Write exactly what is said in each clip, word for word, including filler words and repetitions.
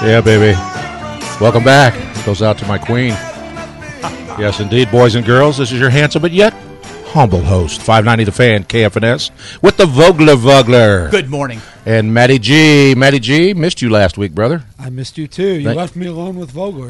Yeah, baby. Welcome back. Goes out to my queen. Yes, indeed, boys and girls. This is your handsome but yet humble host, five ninety The Fan, K F N S, with the Vogler Vogler. Good morning. And Matty G. Matty G, missed you last week, brother. I missed you, too. You Thank- left me alone with Vogler.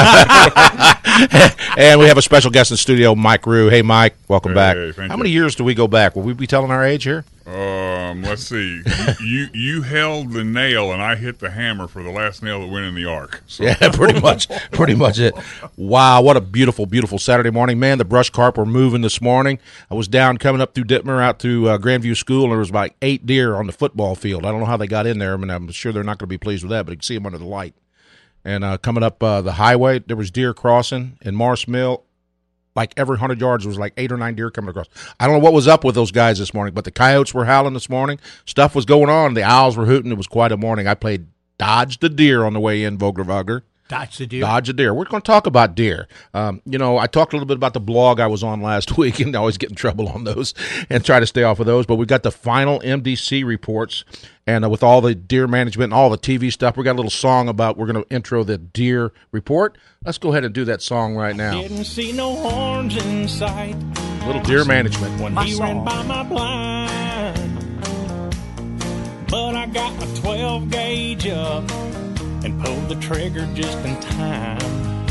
And we have a special guest in the studio, Mike Rue. Hey, Mike, welcome Hey, back. thank How you. many years do we go back? Will we be telling our age here? Um, let's see. you you held the nail, and I hit the hammer for the last nail that went in the ark. So. Yeah, pretty much, pretty much it. Wow, what a beautiful, beautiful Saturday morning, man. The brush carp were moving this morning. I was down coming up through Dittmer out to uh, Grandview School, and there was like eight deer on the football field. I don't know how they got in there. I mean, I'm sure they're not going to be pleased with that, but you can see them under the light. And uh, coming up uh, the highway, there was deer crossing in Morris Mill. Like every hundred yards, there was like eight or nine deer coming across. I don't know what was up with those guys this morning, but the coyotes were howling this morning. Stuff was going on. The owls were hooting. It was quite a morning. I played Dodge the Deer on the way in, Vogler Vogler. Dodge the deer. Dodge the Deer. We're going to talk about deer. Um, you know, I talked a little bit about the blog I was on last week, and I always get in trouble on those and try to stay off of those. But we got the final M D C reports, and uh, with all the deer management and all the T V stuff, we got a little song about we're going to intro the deer report. Let's go ahead and do that song right now. Didn't see no horns in sight Little deer management. when My he song. ran by my blind. But I got my twelve gauge up and pulled the trigger just in time.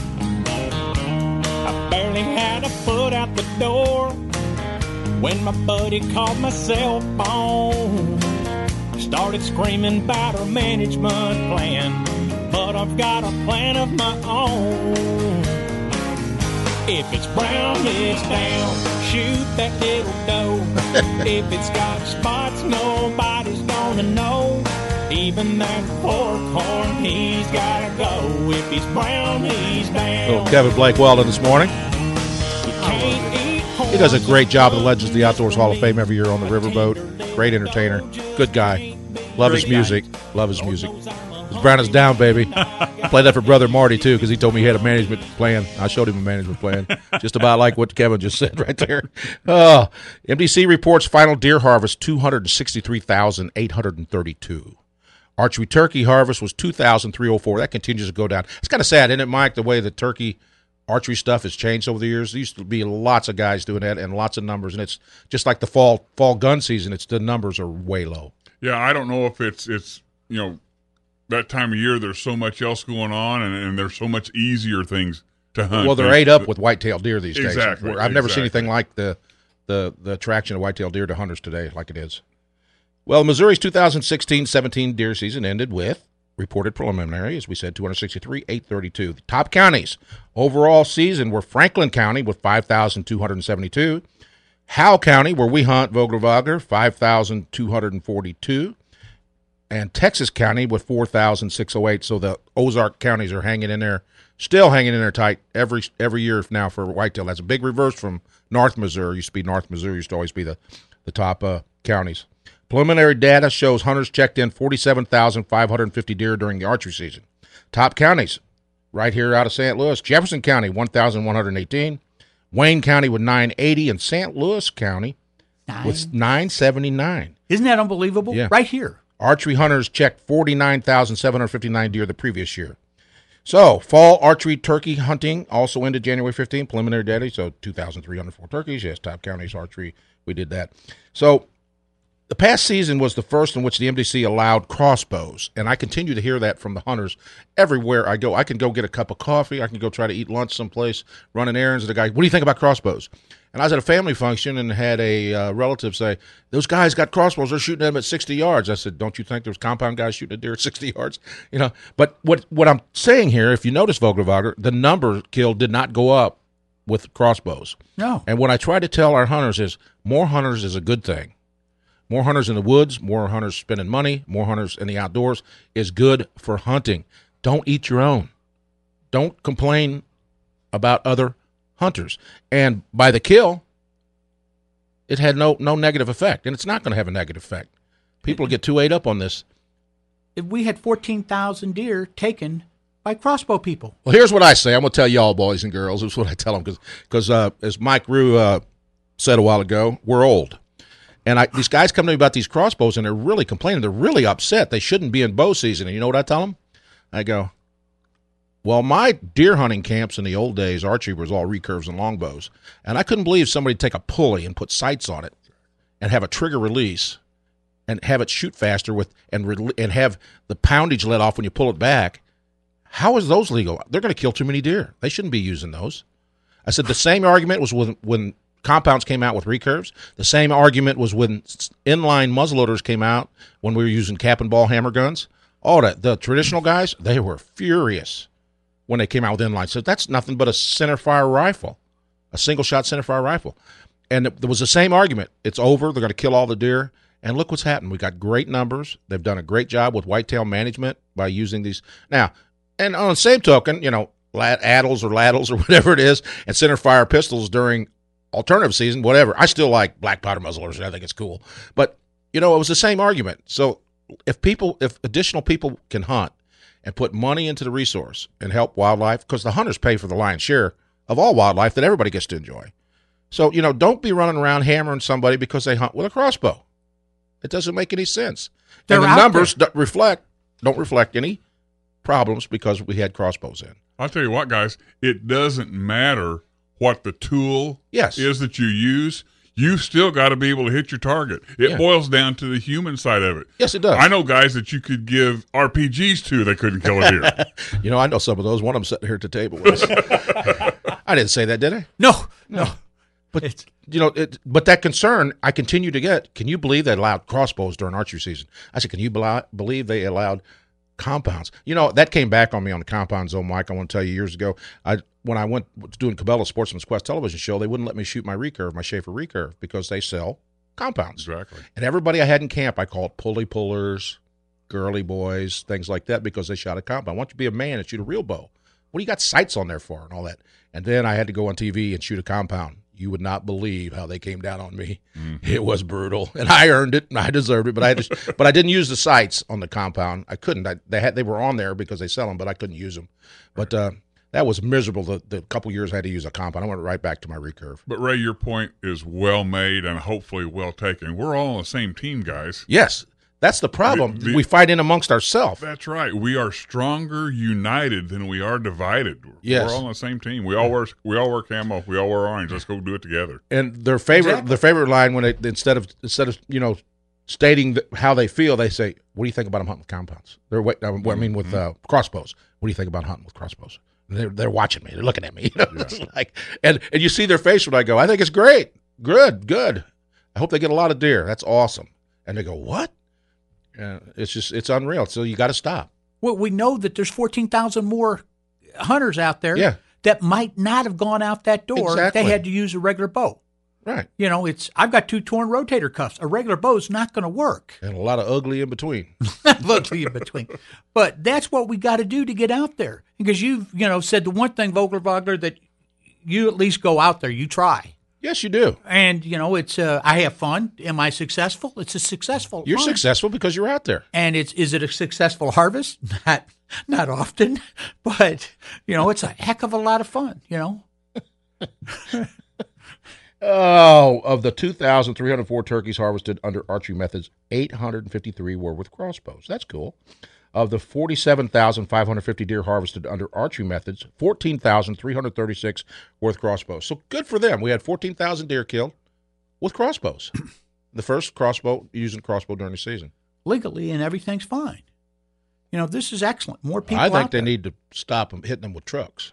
I barely had a foot out the door when my buddy called my cell phone. Started screaming about our management plan, but I've got a plan of my own. If it's brown, it's down. Shoot that little doe. If it's got spots, nobody's gonna know. Even that forkhorn, he's gotta go. If he's brown, he's down. Little Kevin Blake Weldon this morning. You can't eat He does a great job of the Legends of the Outdoors Hall of Fame every year on the riverboat. Great entertainer. Good guy. Love his Great guy. music. Love his music. His brown is down, baby. Played that for Brother Marty, too, because he told me he had a management plan. I showed him a management plan. Just about like what Kevin just said right there. Oh, M D C reports final deer harvest, two hundred sixty-three thousand eight hundred thirty-two. Archery turkey harvest was two thousand three hundred four. That continues to go down. It's kind of sad, isn't it, Mike, the way the turkey archery stuff has changed over the years? There used to be lots of guys doing that and lots of numbers, and it's just like the fall fall gun season. It's the numbers are way low. Yeah, I don't know if it's it's you know that time of year. There's so much else going on, and, and there's so much easier things to hunt. Well, they're ate up with white-tailed deer these days. Exactly, I've never seen exactly. anything like the, the, the attraction of white-tailed deer to hunters today like it is. Well, Missouri's two thousand sixteen seventeen deer season ended with reported preliminary, as we said, two hundred sixty-three, eight thirty-two. The top counties overall season were Franklin County with five thousand two hundred seventy-two. Howe County, where we hunt, Vogler Vogler, five thousand two hundred forty-two. And Texas County with four thousand six hundred eight. So the Ozark counties are hanging in there, still hanging in there tight every every year now for whitetail. That's a big reverse from North Missouri. Used to be North Missouri, used to always be the, the top uh, counties. Preliminary data shows hunters checked in forty-seven thousand five hundred fifty deer during the archery season. Top counties, right here out of Saint Louis, Jefferson County, one thousand one hundred eighteen. Wayne County with nine eighty, and Saint Louis County Nine. with nine seventy-nine. Isn't that unbelievable? Yeah. Right here. Archery hunters checked forty-nine thousand seven hundred fifty-nine deer the previous year. So, fall archery turkey hunting also ended January fifteenth, preliminary data, so two thousand three hundred four turkeys. Yes, top counties archery, we did that. So, the past season was the first in which the M D C allowed crossbows, and I continue to hear that from the hunters everywhere I go. I can go get a cup of coffee. I can go try to eat lunch someplace, running errands. And the guy, what do you think about crossbows? And I was at a family function and had a uh, relative say, those guys got crossbows. They're shooting them at sixty yards. I said, don't you think there's compound guys shooting a deer at sixty yards? You know, but what what I'm saying here, if you notice, Vogler Vogler, the number killed did not go up with crossbows. No. And what I try to tell our hunters is more hunters is a good thing. More hunters in the woods, more hunters spending money, more hunters in the outdoors is good for hunting. Don't eat your own. Don't complain about other hunters. And by the kill, it had no no negative effect, and it's not going to have a negative effect. People get too ate up on this. If we had fourteen thousand deer taken by crossbow people. Well, here's what I say. I'm going to tell y'all, boys and girls. This is what I tell them because, because uh, as Mike Rue uh, said a while ago, we're old. And I, these guys come to me about these crossbows, and they're really complaining. They're really upset. They shouldn't be in bow season. And you know what I tell them? I go, well, my deer hunting camps in the old days, archery was all recurves and longbows, and I couldn't believe somebody would take a pulley and put sights on it and have a trigger release and have it shoot faster with and re- and have the poundage let off when you pull it back. How is those legal? They're going to kill too many deer. They shouldn't be using those. I said the same argument was when, when compounds came out with recurves. The same argument was when inline muzzleloaders came out when we were using cap and ball hammer guns. All that, the traditional guys, they were furious when they came out with inline. So that's nothing but a centerfire rifle, a single-shot centerfire rifle. And it, there was the same argument. It's over. They're going to kill all the deer. And look what's happened. We got great numbers. They've done a great job with whitetail management by using these. Now, and on the same token, you know, addles or laddles or whatever it is, and center fire pistols during alternative season, whatever. I still like black powder muzzleloaders, and I think it's cool. But, you know, it was the same argument. So if people, if additional people can hunt and put money into the resource and help wildlife, because the hunters pay for the lion's share of all wildlife that everybody gets to enjoy. So, you know, don't be running around hammering somebody because they hunt with a crossbow. It doesn't make any sense. They're and the out numbers there. don't reflect, don't reflect any problems because we had crossbows in. I'll tell you what, guys, it doesn't matter what the tool Yes. is that you use. You've still got to be able to hit your target. It Yeah. boils down to the human side of it. Yes, it does. I know guys that you could give R P Gs to that couldn't kill a deer. You know, I know some of those. One of them sitting here at the table with us. I didn't say that, did I? No, no. But It's- you know, it, but that concern I continue to get. Can you believe they allowed crossbows during archery season? I said, can you bel- believe they allowed compounds? You know, that came back on me on the compound zone, Mike. I want to tell you, years ago, I when I went doing Cabela Sportsman's Quest television show, they wouldn't let me shoot my recurve, my Schaefer recurve, because they sell compounds. Exactly. And everybody I had in camp, I called pulley pullers, girly boys, things like that, because they shot a compound. Why don't you be a man and shoot a real bow? What do you got sights on there for and all that? And then I had to go on T V and shoot a compound. You would not believe how they came down on me. Mm-hmm. It was brutal, and I earned it, and I deserved it. But I just, but I didn't use the sights on the compound. I couldn't. I, they had, they were on there because they sell them, but I couldn't use them. But uh, that was miserable. The, the couple years I had to use a compound, I went right back to my recurve. But, Ray, your point is well made and hopefully well taken. We're all on the same team, guys. Yes, that's the problem. The- the- we fight in amongst ourselves. That's right. We are stronger united than we are divided. Yes. We're all on the same team. We all wear we all wear camo. We all wear orange. Let's go do it together. And their favorite, Exactly. their favorite line when they instead of instead of you know stating the, how they feel, they say, "What do you think about them hunting with compounds?" They're wait, I mean with uh, crossbows. What do you think about hunting with crossbows? And they're they're watching me. They're looking at me. You know, it's like and and you see their face when I go, "I think it's great, good, good. I hope they get a lot of deer. That's awesome." And they go, "What?" Uh, it's just it's unreal. So you got to stop. Well, we know that there's fourteen thousand more hunters out there Yeah. that might not have gone out that door Exactly. if they had to use a regular bow. Right. You know, it's I've got two torn rotator cuffs. A regular bow's not going to work. And a lot of ugly in between. Look in between. But that's what we got to do to get out there. Because you've, you know, said the one thing, Vogler Wagner, that you at least go out there, you try. Yes, you do. And, you know, it's uh, I have fun. Am I successful? It's a successful You're hunt. successful because you're out there. And it's is it a successful harvest? Not not often, but you know, it's a heck of a lot of fun, you know. Oh, of the two thousand three hundred four turkeys harvested under archery methods, eight hundred fifty-three were with crossbows. That's cool. Of the forty-seven thousand five hundred fifty deer harvested under archery methods, fourteen thousand three hundred thirty-six were with crossbows. So good for them. We had fourteen thousand deer killed with crossbows. The first crossbow, using crossbow during the season. Legally and everything's fine. You know, this is excellent. More people I think out they there. need to stop them hitting them with trucks.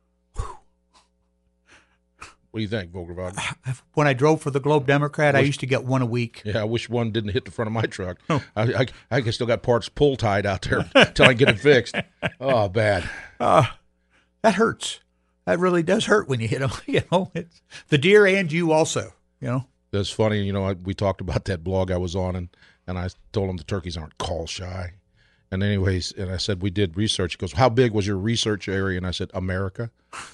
What do you think, Vogelbach? When I drove for the Globe Democrat, I used to get one a week. Yeah, I wish one didn't hit the front of my truck. I, I, I still got parts pull tied out there until I get it fixed. Oh, bad. Uh, that hurts. That really does hurt when you hit them. You know, it's the deer and you also. You know, That's funny. You know, I, we talked about that blog I was on, and, and I told him the turkeys aren't call shy. And anyways, and I said, we did research. He goes, how big was your research area? And I said, America.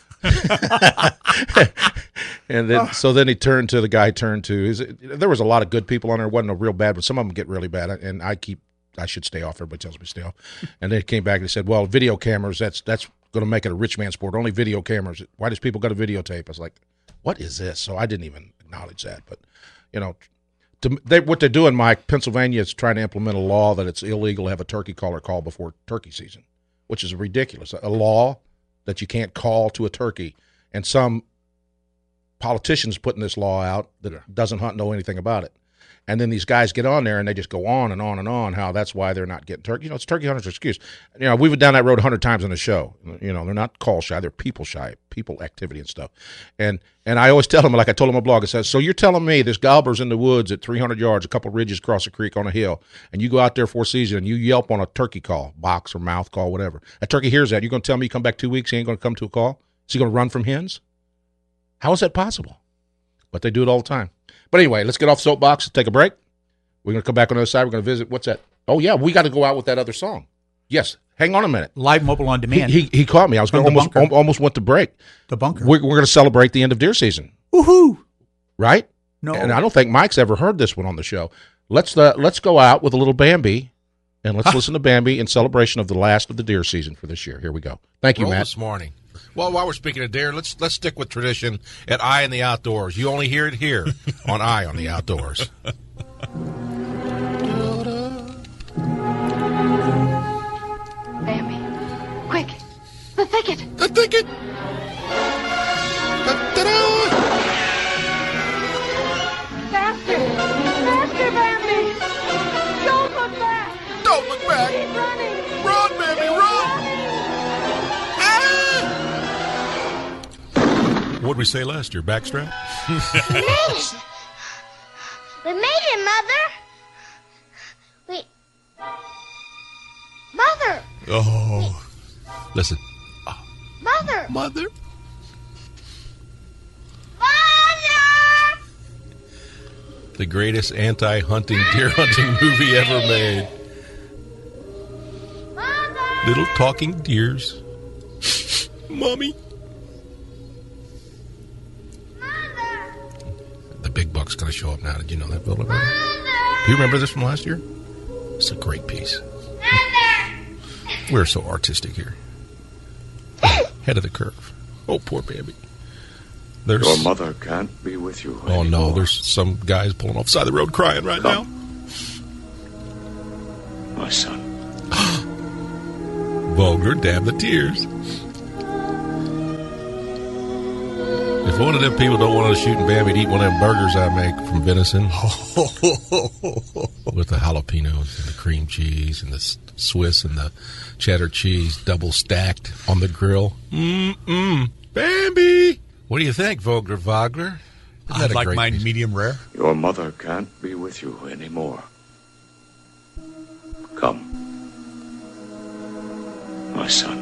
And then, so then he turned to the guy. Turned to is it, there was a lot of good people on there. It wasn't a real bad, but some of them get really bad. And I keep, I should stay off. Everybody tells me to stay off. And they came back and they said, "Well, video cameras. That's that's going to make it a rich man sport. Only video cameras. Why does people got to videotape?" I was like, "What is this?" So I didn't even acknowledge that. But you know, to, they, what they're doing, Mike, Pennsylvania is trying to implement a law that it's illegal to have a turkey caller call before turkey season, which is ridiculous. A law that you can't call to a turkey, and some politicians putting this law out that doesn't hunt know anything about it. And then these guys get on there and they just go on and on and on how that's why they're not getting turkey. You know, it's turkey hunters' excuse. You know, we've been down that road a hundred times on the show. You know, they're not call shy; they're people shy, people activity and stuff. And and I always tell them, like I told them on my blog, I said, so you're telling me this gobbler's in the woods at three hundred yards, a couple ridges across the creek on a hill, and you go out there for a season and you yelp on a turkey call, box or mouth call, whatever. A turkey hears that. You're going to tell me you come back two weeks, he ain't going to come to a call? Is he going to run from hens? How is that possible? But they do it all the time. But anyway, let's get off soapbox and take a break. We're going to come back on the other side. We're going to visit. What's that? Oh, yeah, we got to go out with that other song. Yes. Hang on a minute. Live Mobile on Demand. He, he, he caught me. I was going to almost, al- almost went to break. The bunker. We're, we're going to celebrate the end of deer season. Woohoo! Right? No. And I don't think Mike's ever heard this one on the show. Let's uh, let's go out with a little Bambi, and let's listen to Bambi in celebration of the last of the deer season for this year. Here we go. Thank you, Roll Matt. This morning. Well, while we're speaking of deer, let's let's stick with tradition at Eye on the Outdoors. You only hear it here on Eye on the Outdoors. Bambi, quick, the thicket. The thicket. Faster, faster, Bambi. Don't look back. Don't look back. Keep running. Run, baby, run. Ah! What'd we say last year? Backstrap? We made it. We made it, Mother. We... Mother. Oh. Listen. Mother. Mother. Mother. The greatest anti-hunting, deer hunting movie ever made. Mother. Little talking deers. Mommy. Mother. The big buck's going to show up now. Did you know that, Bill? Do Mother. you remember this from last year? It's a great piece. Mother. We're so artistic here. Head of the curve. Oh, poor Bambi. There's, Your mother can't be with you oh, anymore. no. There's some guys pulling off the side of the road crying right Come. now. My son. Vogler, damn the tears. If one of them people don't want to shoot Bambi to eat one of them burgers I make from venison with the jalapenos and the cream cheese and the Swiss and the cheddar cheese double stacked on the grill. Mm-mm. Bambi! What do you think, Vogler Vogler? Isn't that I'd a like great mine piece? medium rare. Your mother can't be with you anymore. Come. My son.